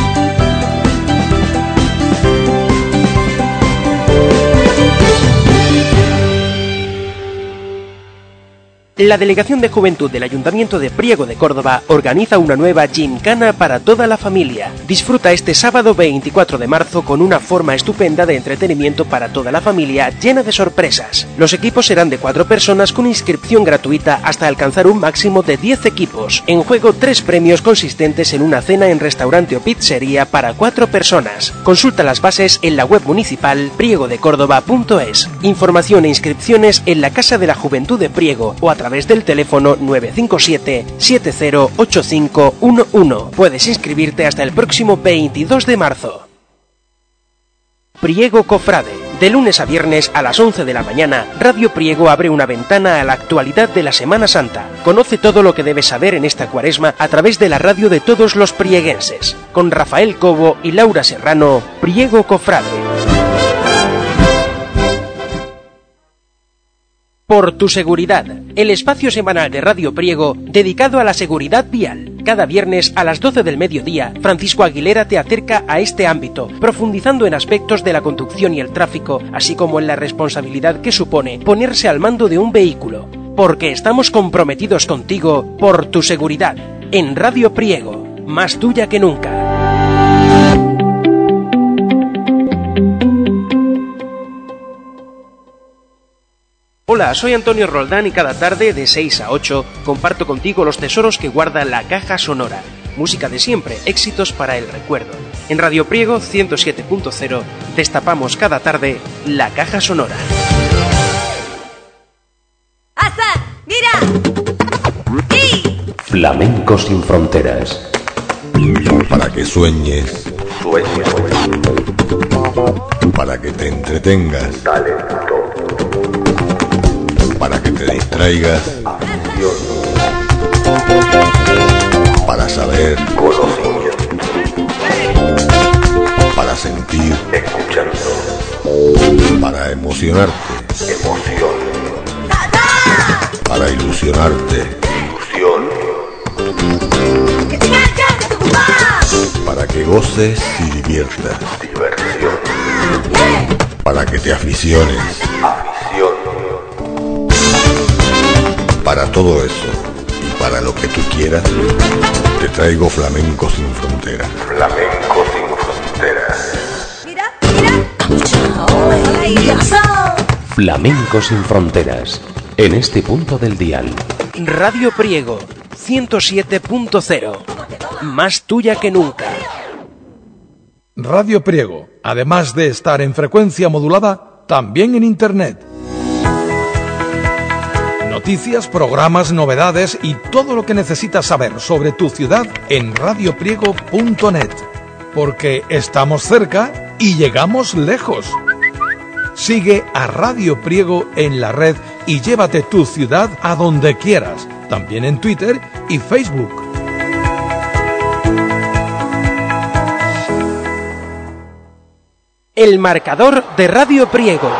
La Delegación de Juventud del Ayuntamiento de Priego de Córdoba organiza una nueva Gimcana para toda la familia. Disfruta este sábado 24 de marzo con una forma estupenda de entretenimiento para toda la familia llena de sorpresas. Los equipos serán de 4 personas con inscripción gratuita hasta alcanzar un máximo de 10 equipos. En juego 3 premios consistentes en una cena en restaurante o pizzería para 4 personas. Consulta las bases en la web municipal priegodecórdoba.es. Información e inscripciones en la Casa de la Juventud de Priego o a través del teléfono 957 708511. Puedes inscribirte hasta el próximo 22 de marzo. Priego Cofrade. De lunes a viernes a las 11 de la mañana, Radio Priego abre una ventana a la actualidad de la Semana Santa. Conoce todo lo que debes saber en esta cuaresma a través de la radio de todos los prieguenses. Con Rafael Cobo y Laura Serrano, Priego Cofrade. Por tu seguridad, el espacio semanal de Radio Priego dedicado a la seguridad vial. Cada viernes a las 12 del mediodía, Francisco Aguilera te acerca a este ámbito, profundizando en aspectos de la conducción y el tráfico, así como en la responsabilidad que supone ponerse al mando de un vehículo. Porque estamos comprometidos contigo por tu seguridad. En Radio Priego, más tuya que nunca. Hola, soy Antonio Roldán y cada tarde de 6 a 8 comparto contigo los tesoros que guarda la caja sonora. Música de siempre, éxitos para el recuerdo. En Radio Priego 107.0 destapamos cada tarde la caja sonora. ¡Asa! ¡Mira! ¡Y! Flamenco sin fronteras. Para que sueñes. Para que te entretengas. Para que te distraigas. Para saber. Conocimiento. Para sentir. Escuchando. Para emocionarte. Emoción. Para ilusionarte. Ilusión. Para que goces y diviertas. Diversión. Para que te aficiones. Afición. Para todo eso y para lo que tú quieras, te traigo Flamenco sin fronteras. Flamenco sin fronteras. Mira, mira. Flamenco sin fronteras. En este punto del dial. Radio Priego 107.0. Más tuya que nunca. Radio Priego, además de estar en frecuencia modulada, también en Internet. Noticias, programas, novedades y todo lo que necesitas saber sobre tu ciudad en radiopriego.net. Porque estamos cerca y llegamos lejos. Sigue a Radio Priego en la red y llévate tu ciudad a donde quieras. También en Twitter y Facebook. El marcador de Radio Priego.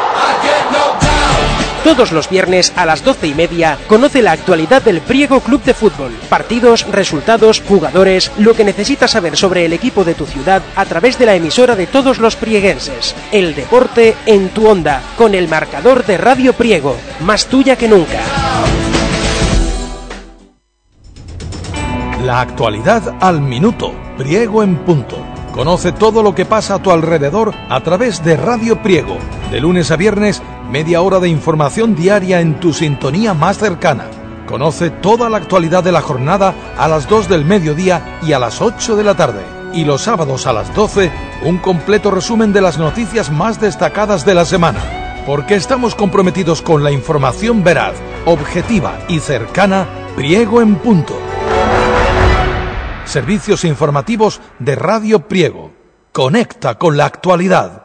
Todos los viernes a las 12:30 conoce la actualidad del Priego Club de Fútbol. Partidos, resultados, jugadores, lo que necesitas saber sobre el equipo de tu ciudad a través de la emisora de todos los prieguenses. El deporte en tu onda, con el marcador de Radio Priego. Más tuya que nunca. La actualidad al minuto. Priego en punto. Conoce todo lo que pasa a tu alrededor a través de Radio Priego. De lunes a viernes, media hora de información diaria en tu sintonía más cercana. Conoce toda la actualidad de la jornada a las 2 del mediodía y a las 8 de la tarde. Y los sábados a las 12, un completo resumen de las noticias más destacadas de la semana. Porque estamos comprometidos con la información veraz, objetiva y cercana. Priego en punto. Servicios informativos de Radio Priego. Conecta con la actualidad.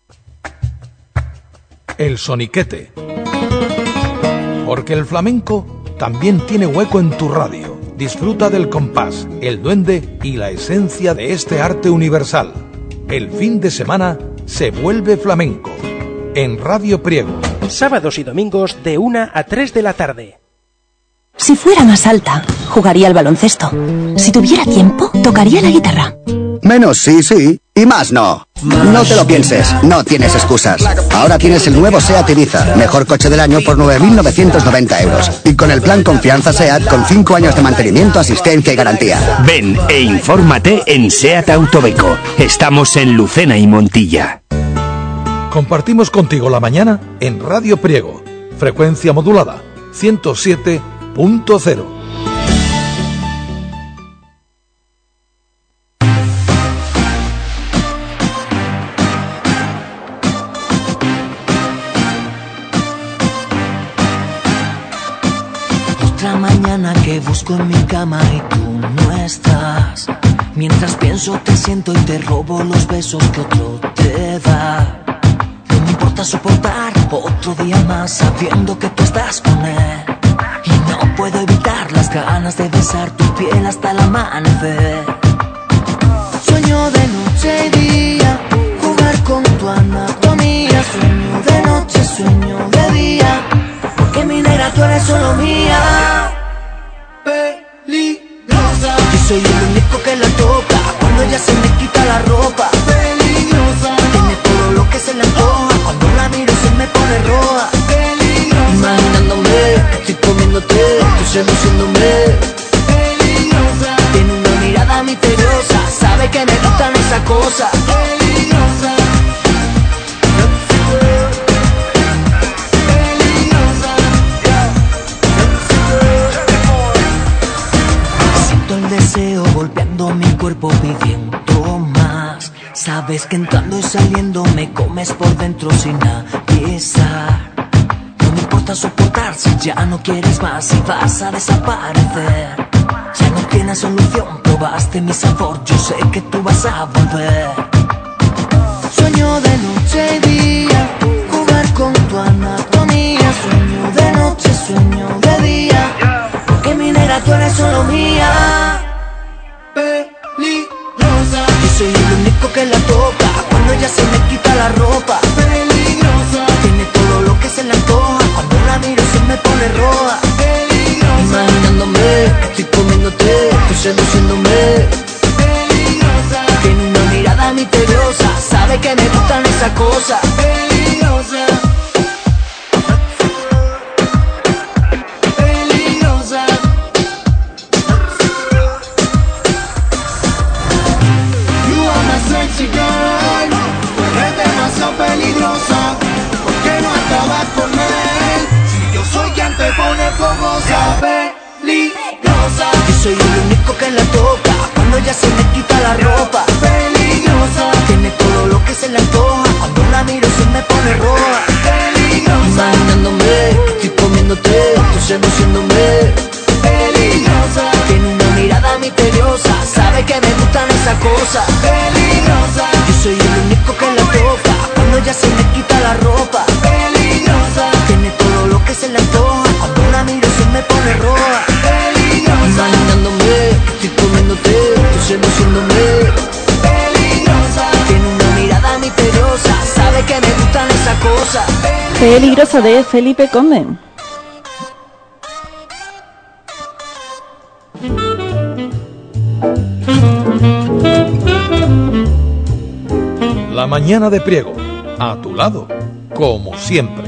El soniquete. Porque el flamenco también tiene hueco en tu radio. Disfruta del compás, el duende y la esencia de este arte universal. El fin de semana se vuelve flamenco. En Radio Priego sábados y domingos de 1 a 3 de la tarde. Si fuera más alta, jugaría al baloncesto. Si tuviera tiempo, tocaría la guitarra. Menos sí, y más no. No te lo pienses, no tienes excusas. Ahora tienes el nuevo SEAT Ibiza, mejor coche del año por 9.990 euros. Y con el plan Confianza SEAT con 5 años de mantenimiento, asistencia y garantía. Ven e infórmate en SEAT Autobeco. Estamos en Lucena y Montilla. Compartimos contigo la mañana en Radio Priego. Frecuencia modulada, 107.0. Otra mañana que busco en mi cama y tú no estás. Mientras pienso te siento y te robo los besos que otro te da. No me importa soportar otro día más sabiendo que tú estás con él. Y no puedo evitar las ganas de besar tu piel hasta el amanecer. Sueño de noche y día, jugar con tu anatomía. Sueño de noche, sueño de día, porque mi negra tú eres solo mía. Peligrosa, yo soy el único que la toca cuando ella se me quita la ropa. Peligrosa, tiene todo lo que se le antoja, cuando la miro se me pone roja. Peligrosa, imaginándome que estoy comiéndote, tú seduciéndome. Peligrosa, tiene una mirada misteriosa, sabe que me gustan esas cosas. Peligrosa, deseo golpeando mi cuerpo pidiendo más. Sabes que entrando y saliendo me comes por dentro sin avisar. No me importa soportar si ya no quieres más y vas a desaparecer. Ya no tienes solución, probaste mi sabor, yo sé que tú vas a volver. Sueño de noche y día, jugar con tu anatomía. Sueño de noche, sueño de día, porque mi negra tú eres solo mía. Peligrosa, yo soy el único que la toca cuando ella se me quita la ropa. Peligrosa, tiene todo lo que se le antoja, cuando la miro se me pone roja. Peligrosa, imaginándome que estoy comiéndote, tú seduciéndome. Peligrosa, tiene una mirada misteriosa, sabe que me gustan esas cosas. Peligrosa, peligrosa, ¿por qué no acabas con él? Si yo soy quien te pone fogosa. Peligrosa, yo soy el único que la toca cuando ella se me quita la ropa. Peligrosa, tiene todo lo que se le antoja, cuando la miro se me pone roja. Peligrosa, imaginándome que estoy comiéndote, tú seduciéndome. Peligrosa, tiene una mirada misteriosa, sabe que me gustan esas cosas. Peligrosa, yo soy el único que la toca cuando ella se me quita la ropa. Peligrosa, tiene todo lo que se le antoja, cuando la miro se me pone roja. Peligrosa, imaginándome que estoy comiéndote, tú seduciéndome. Peligrosa, tiene una mirada misteriosa, sabe que me gustan esas cosas. Peligrosa de Felipe Conde. La mañana de Priego, a tu lado, como siempre.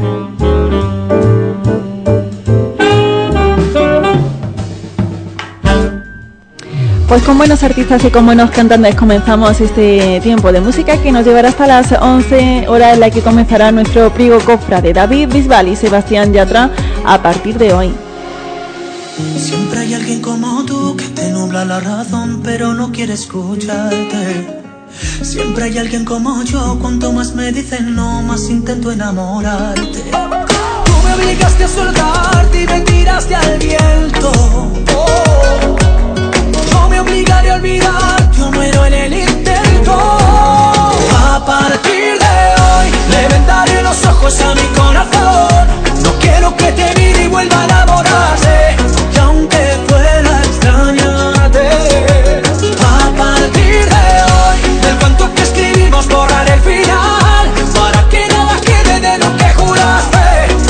Pues con buenos artistas y con buenos cantantes comenzamos este tiempo de música que nos llevará hasta las 11 horas en la que comenzará nuestro Priego Cofra de David Bisbal y Sebastián Yatra a partir de hoy. Siempre hay alguien como tú que te nubla la razón pero no quiere escucharte. Siempre hay alguien como yo, cuanto más me dicen no, más intento enamorarte. Tú me obligaste a soltarte y me tiraste al viento. Yo me obligaré a olvidarte, yo muero en el intento. A partir de hoy le vendaré los ojos a mi corazón. No quiero que te mire y vuelva a enamorarse, y aunque pueda extrañarte. A partir de hoy del cuento que escribimos borrar el final, para que nada quede de lo que juraste.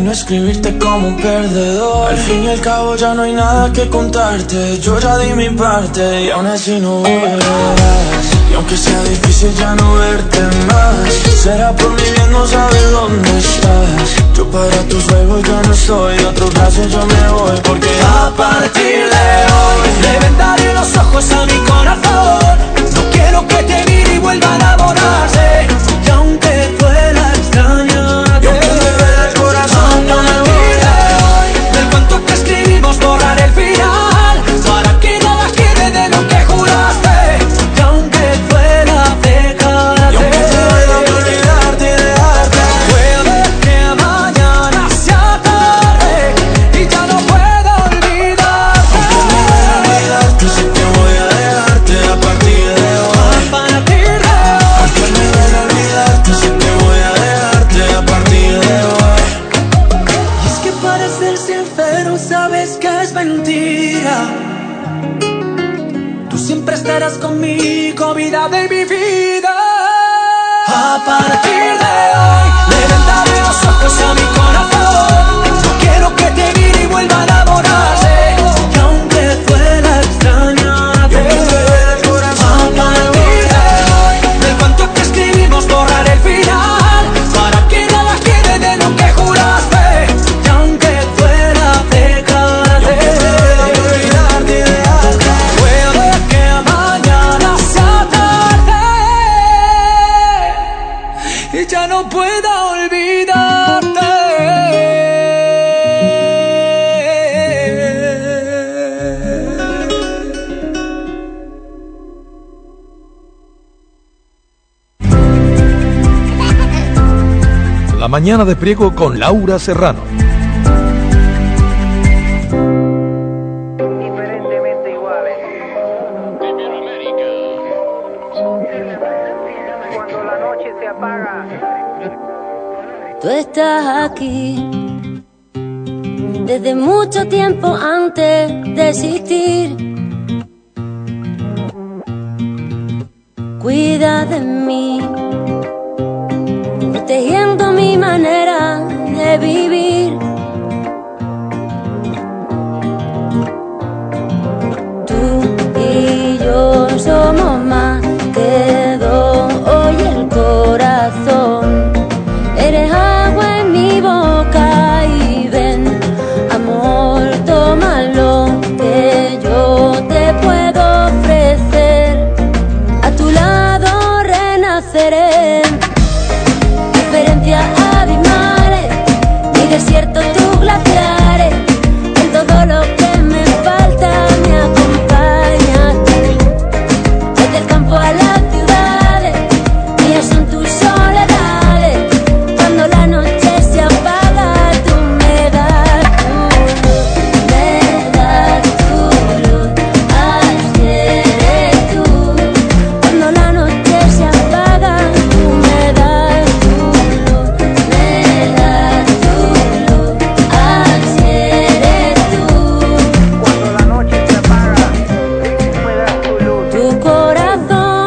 no escribirte como un perdedor. Al fin y al cabo ya no hay nada que contarte. Yo ya di mi parte y aún así no volverás. Y aunque sea difícil ya no verte más, será por mi bien no saber dónde estás. Yo para tus juegos ya no soy, de otros brazos yo me voy. Porque a partir de hoy le vendaré los ojos a mi corazón. No quiero que te mire y vuelva a enamorarse. Y aunque duela extrañarte, y aunque me duele el corazón, no me olvides del cuento que escribimos, borrar el final para que nada quede de lo que juraste. Y aunque duela dejarte, y aunque te duela olvidarte y dejarte, puede que mañana sea tarde y ya no pueda olvidarte. Aunque me duela olvidarte, sé que voy a dejarte a partir de hoy. A partir de hoy. Aunque me duela olvidarte, sé que voy a dejarte a partir de hoy. Y es que para ser sincero sabes que es mentira. Tú siempre estarás conmigo, vida de mi vida. A partir de hoy le vendaré los ojos a mi corazón. No quiero que te mire y vuelva a enamorarse. Y aunque duela extrañarte, y aunque duela el corazón, a partir de hoy del cuento que escribimos, borrar el final para que nada quede de lo que juraste. Y aunque duela dejarte, y aunque duela olvidarte y dejarte, puede que mañana sea tarde y ya no pueda olvidarte. La mañana de Priego con Laura Serrano. Tú estás aquí desde mucho tiempo antes de existir. Cuida de mí, protegiendo mi manera de vivir. Tú y yo somos más que dos, oye el corazón. Eres agua en mi boca y ven, amor, tómalo, que yo te puedo ofrecer. A tu lado renaceré. Diferencias abismales, mi desierto, tus glaciares. En todo lo que me falta me acompañas tú. Desde el campo a las ciudades, mías son tus soledades. Cuando la noche se apaga, tú me das tu luz, me das tu luz. Así eres tú. Cuando la noche se apaga, tú me das tu luz, me das tu luz. Así eres tú. Cuando la noche se apaga, tú me das tu luz. Tu corazón,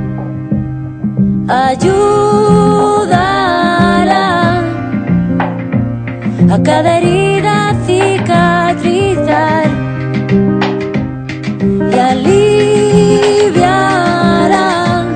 ayúdala a cada herida cicatrizar y aliviará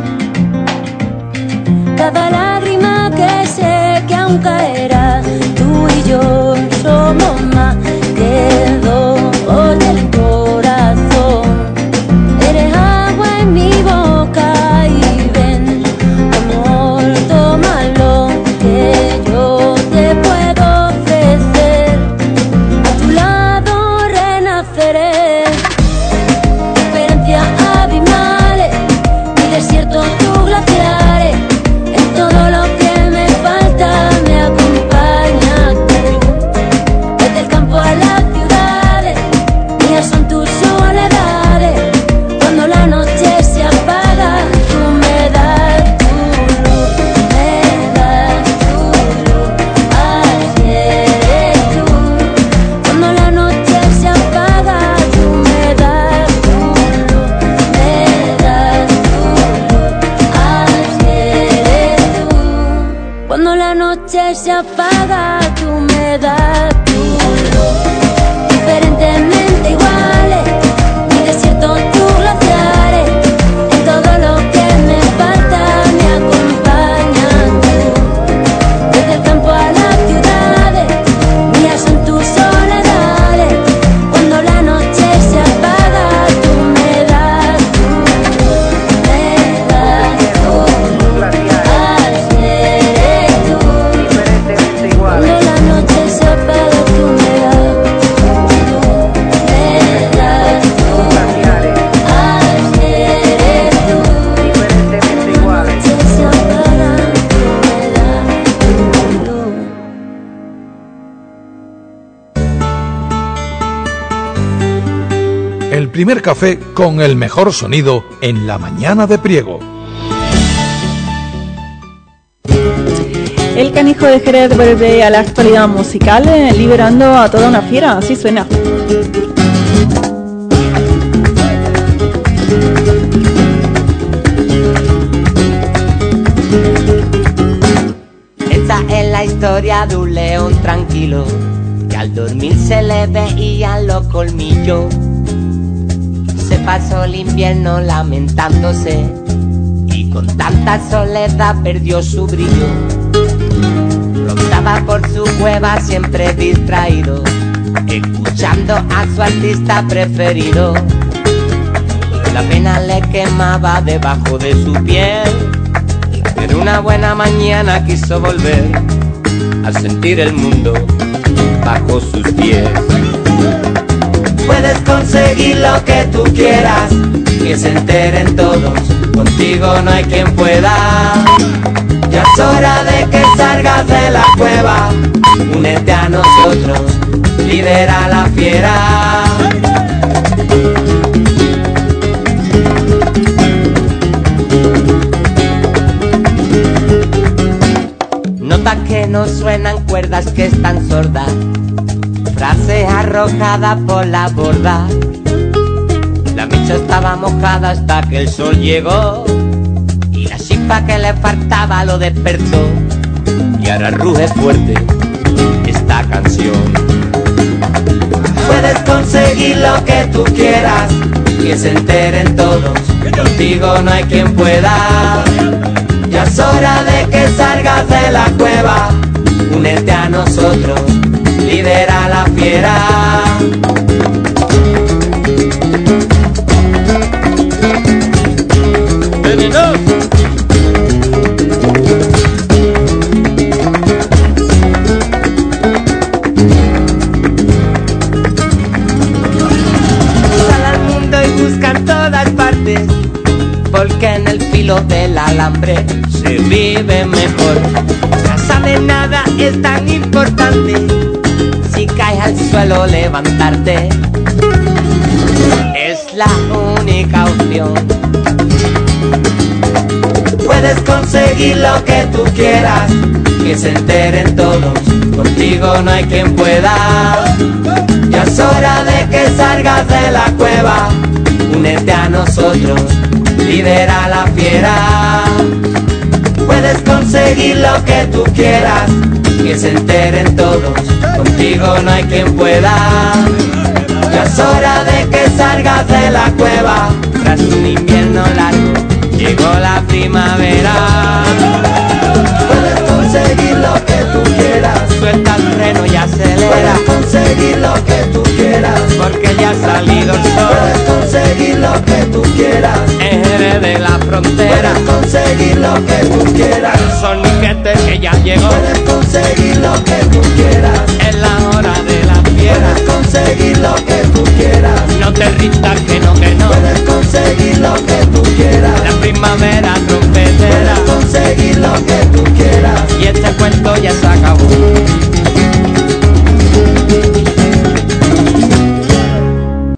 cada lágrima que sé que aún caerá. Tú y yo somos más que dos del corazón. Eres agua en mi boca y ven, amor, tómalo, que yo te puedo ofrecer. A tu lado renaceré. Diferencias abismales, mi desierto, tus glaciares. En todo lo que me falta me acompañas tú. Desde el campo a las ciudades, mías son tus soledades. Cuando la noche se apaga, tú me das tu luz, me das tu luz. Así eres tú. Cuando la noche se apaga, tú me das tu luz, me das tu luz. Así eres tú. Cuando la noche se apaga, tú me me das tú. Diferentemente iguales, mi desierto, tus glaciares, en todo lo que me falta me acompañan tú. Desde el campo a las ciudades, mías son tus soledades. Cuando la noche se apaga, tú me das tú, me das tú. Así eres tú. Cuando la noche se apaga, tú me das tú, me das tú. Así eres tú. Cuando la noche se apaga, tú me das tú. El primer café con el mejor sonido en la mañana de Priego. El Canijo de Jerez vuelve a la actualidad musical, liberando a toda una fiera, así suena. Esta es la historia de un león tranquilo, que al dormir se le veían los colmillos. Se pasó el invierno lamentándose y con tanta soledad perdió su brillo. Rondaba por su cueva siempre distraído, escuchando a su artista preferido. La pena le quemaba debajo de su piel, pero una buena mañana quiso volver a sentir el mundo bajo sus pies. Puedes conseguir lo que tú quieras, que se enteren todos, contigo no hay quien pueda. Ya es hora de que salgas de la cueva, únete a nosotros, lidera la fiera. Notas que no suenan, cuerdas que están sordas, frases arrojadas por la borda. La mecha estaba mojada hasta que el sol llegó y la chispa que le faltaba lo despertó. Y ahora ruge fuerte esta canción. Puedes conseguir lo que tú quieras, que se enteren todos, contigo no hay quien pueda. Ya es hora de que salgas de la cueva, únete a nosotros, lidera la fiera. Sal al mundo y busca en todas partes, porque en el filo del alambre se vive mejor. Ya sabes, nada es tan importante, si caes al suelo levantarte es la única opción. Puedes conseguir lo que tú quieras, que se enteren todos, contigo no hay quien pueda. Ya es hora de que salgas de la cueva, únete a nosotros, lidera la fiera. Puedes conseguir lo que tú quieras, que se enteren todos, contigo no hay quien pueda. Ya es hora de que salgas de la cueva, tras un invierno largo llegó la primavera. Puedes conseguir lo que tú quieras, suelta el freno y acelera. Puedes conseguir lo que tú quieras, porque ya ha salido el sol. Puedes conseguir lo que tú quieras, en Jerez de la frontera. Puedes conseguir lo que tú quieras, el soniquete que ya llegó. Puedes conseguir lo que tú quieras, es la hora de la fiera. Puedes conseguir lo que tú quieras, no te rindas que no, que no. Puedes conseguir lo que tú quieras, la primavera trompetera. Puedes conseguir lo que tú quieras, y este cuento ya se acabó.